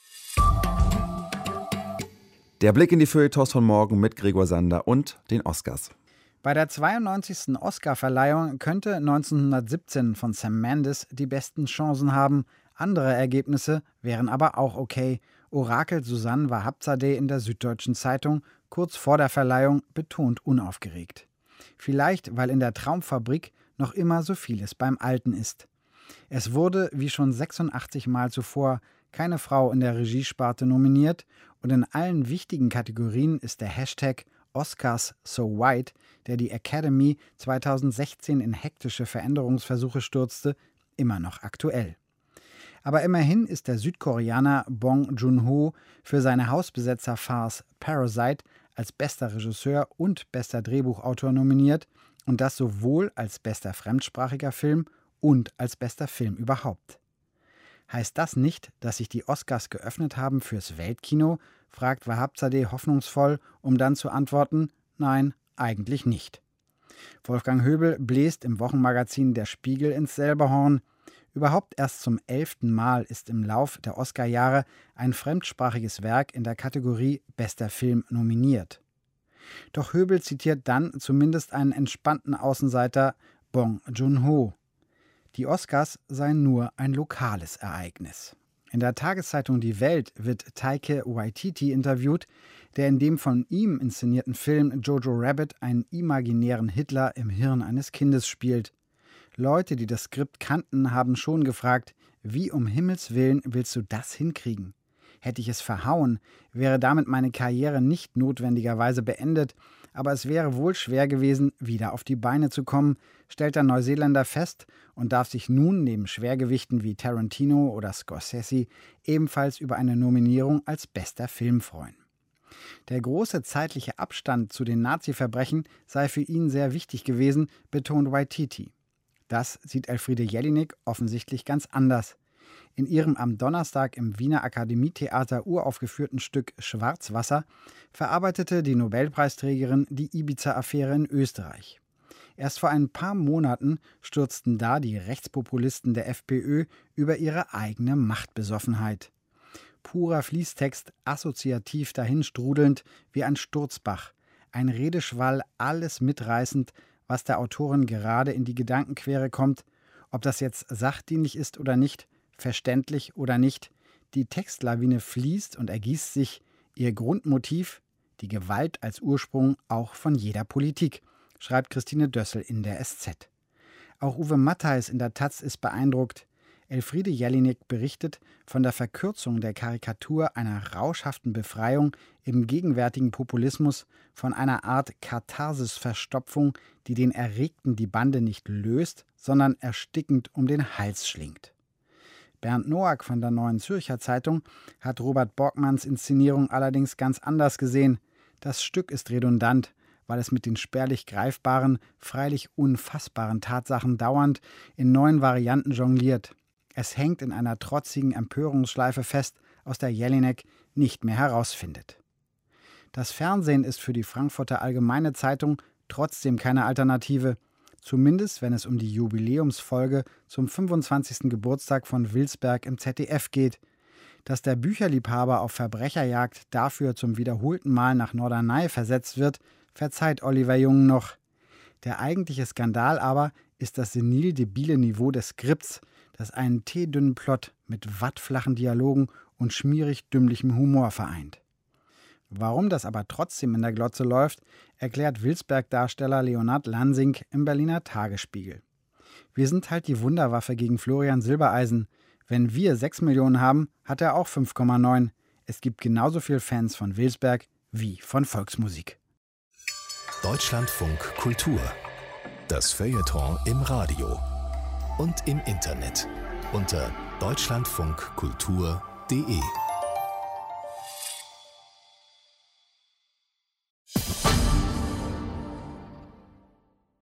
Speaker 2: Der Blick in die Feuilletons von morgen mit Gregor Sander und den Oscars.
Speaker 13: Bei der zweiundneunzigsten Oscar-Verleihung könnte neunzehnhundertsiebzehn von Sam Mendes die besten Chancen haben. Andere Ergebnisse wären aber auch okay, orakelt Susanne Wahhabzadeh in der Süddeutschen Zeitung kurz vor der Verleihung betont unaufgeregt. Vielleicht, weil in der Traumfabrik noch immer so vieles beim Alten ist. Es wurde, wie schon sechsundachtzig Mal zuvor, keine Frau in der Regiesparte nominiert und in allen wichtigen Kategorien ist der Hashtag Oscars So White, der die Academy zweitausendsechzehn in hektische Veränderungsversuche stürzte, immer noch aktuell. Aber immerhin ist der Südkoreaner Bong Joon-ho für seine Hausbesetzer-Farce Parasite als bester Regisseur und bester Drehbuchautor nominiert und das sowohl als bester fremdsprachiger Film und als bester Film überhaupt. Heißt das nicht, dass sich die Oscars geöffnet haben fürs Weltkino, fragt Wahhabzadeh hoffnungsvoll, um dann zu antworten, nein, eigentlich nicht. Wolfgang Höbel bläst im Wochenmagazin Der Spiegel ins selbe Horn. Überhaupt erst zum elften Mal ist im Lauf der Oscarjahre ein fremdsprachiges Werk in der Kategorie Bester Film nominiert. Doch Höbel zitiert dann zumindest einen entspannten Außenseiter, Bong Joon-ho. Die Oscars seien nur ein lokales Ereignis. In der Tageszeitung Die Welt wird Taika Waititi interviewt, der in dem von ihm inszenierten Film Jojo Rabbit einen imaginären Hitler im Hirn eines Kindes spielt. Leute, die das Skript kannten, haben schon gefragt, wie um Himmels Willen willst du das hinkriegen? Hätte ich es verhauen, wäre damit meine Karriere nicht notwendigerweise beendet, aber es wäre wohl schwer gewesen, wieder auf die Beine zu kommen, stellt der Neuseeländer fest und darf sich nun neben Schwergewichten wie Tarantino oder Scorsese ebenfalls über eine Nominierung als bester Film freuen. Der große zeitliche Abstand zu den Nazi-Verbrechen sei für ihn sehr wichtig gewesen, betont Waititi. Das sieht Elfriede Jelinek offensichtlich ganz anders. In ihrem am Donnerstag im Wiener Akademietheater uraufgeführten Stück Schwarzwasser verarbeitete die Nobelpreisträgerin die Ibiza-Affäre in Österreich. Erst vor ein paar Monaten stürzten da die Rechtspopulisten der FPÖ über ihre eigene Machtbesoffenheit. Purer Fließtext, assoziativ dahinstrudelnd wie ein Sturzbach, ein Redeschwall, alles mitreißend, was der Autorin gerade in die Gedankenquere kommt, ob das jetzt sachdienlich ist oder nicht, verständlich oder nicht, die Textlawine fließt und ergießt sich, ihr Grundmotiv, die Gewalt als Ursprung auch von jeder Politik, schreibt Christine Dössel in der S Z. Auch Uwe Mattheis in der Taz ist beeindruckt. Elfriede Jelinek berichtet von der Verkürzung der Karikatur einer rauschhaften Befreiung im gegenwärtigen Populismus, von einer Art Katharsis-Verstopfung, die den Erregten die Bande nicht löst, sondern erstickend um den Hals schlingt. Bernd Noack von der Neuen Zürcher Zeitung hat Robert Borgmanns Inszenierung allerdings ganz anders gesehen. Das Stück ist redundant, weil es mit den spärlich greifbaren, freilich unfassbaren Tatsachen dauernd in neuen Varianten jongliert. Es hängt in einer trotzigen Empörungsschleife fest, aus der Jelinek nicht mehr herausfindet. Das Fernsehen ist für die Frankfurter Allgemeine Zeitung trotzdem keine Alternative, zumindest wenn es um die Jubiläumsfolge zum fünfundzwanzigsten Geburtstag von Wilsberg im Z D F geht. Dass der Bücherliebhaber auf Verbrecherjagd dafür zum wiederholten Mal nach Norderney versetzt wird, verzeiht Oliver Jung noch. Der eigentliche Skandal aber ist das senil-debile Niveau des Skripts, das einen teedünnen Plot mit wattflachen Dialogen und schmierig dümmlichem Humor vereint. Warum das aber trotzdem in der Glotze läuft, erklärt Wilsberg-Darsteller Leonhard Lansing im Berliner Tagesspiegel. Wir sind halt die Wunderwaffe gegen Florian Silbereisen. Wenn wir sechs Millionen haben, hat er auch fünf Komma neun. Es gibt genauso viele Fans von Wilsberg wie von Volksmusik.
Speaker 1: Deutschlandfunk Kultur. Das Feuilleton im Radio und im Internet unter deutschlandfunkkultur punkt de.